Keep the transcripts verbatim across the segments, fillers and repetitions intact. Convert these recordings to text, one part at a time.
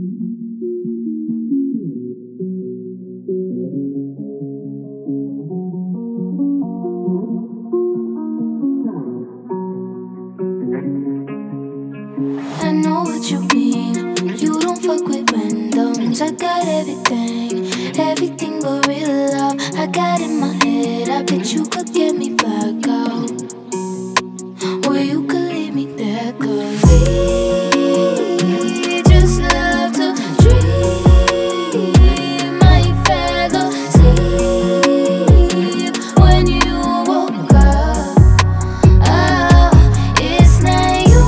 I know what you mean. You don't fuck with randoms. I got everything, everything but real love. I got in my head. I bet you could get me back out, or you could leave me there. 'Cause we just love to dream. I fell asleep when you woke up. Oh, it's not you,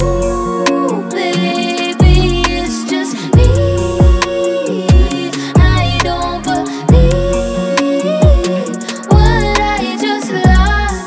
baby, it's just me. I don't believe what I just lost.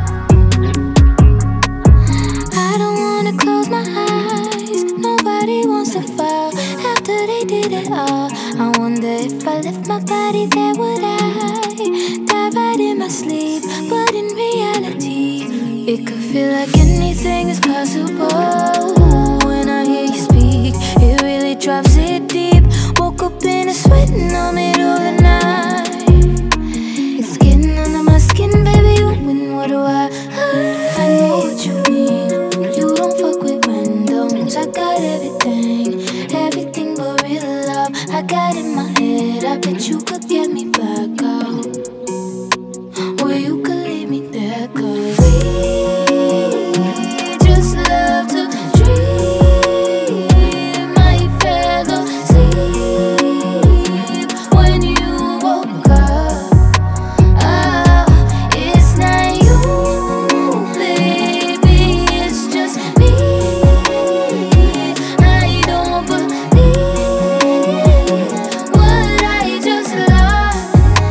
I don't wanna close my eyes. Nobody wants to fall after they did it all. I wonder if I left my body there, would I die right in my sleep? But in reality, it could feel like anything is possible. When I hear you speak, it really drops it deep. Woke up in a sweat in the middle of the night. It's getting under my skin, baby, you win, what do I I know what you mean. You don't fuck with randoms. I got everything, everything but real love. I got in my head. I bet you could get me back out, or you could leave me there. 'Cause we just love to dream. I fell asleep when you woke up. Oh, it's not you, baby, it's just me. I don't believe what I just lost.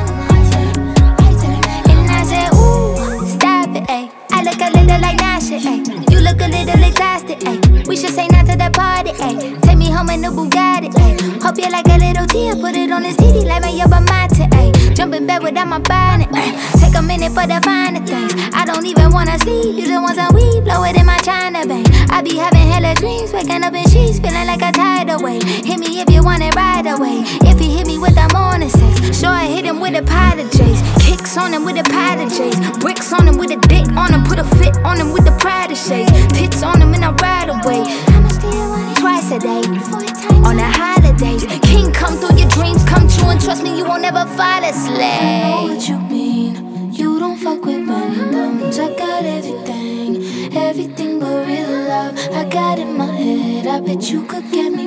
And I said, ooh, stop it, ayy. I look a little like Nasha, ayy. You look a little exhausted, ayy. We should say not to the party, ayy. Take me home in the Bugatti, ayy. Hope you like a little tea, put it on this T D like my yerba mate, ayy. Jump in bed without my bonnet, ayy. Take a minute for the finer things. I don't even wanna sleep, you the ones I weep, blow it in my China bank. I be having hella dreams, waking up in sheets, feeling like a tidal wave. Hit me if you want it right away. If he hit me with that morning sex, sure I hit him with a pot of J's. Kicks on him with a pot of J's. Bricks on him with a dick on him, put a fit on him with the pride of shades. Tits on him and I ride away. How much do you want it? Twice a day, four times on the holidays. King come through your dreams, come true, and trust me, you won't ever fall asleep. I know what you mean. You don't fuck with randoms. I got everything, everything but real love. I got in my head. I bet you could get me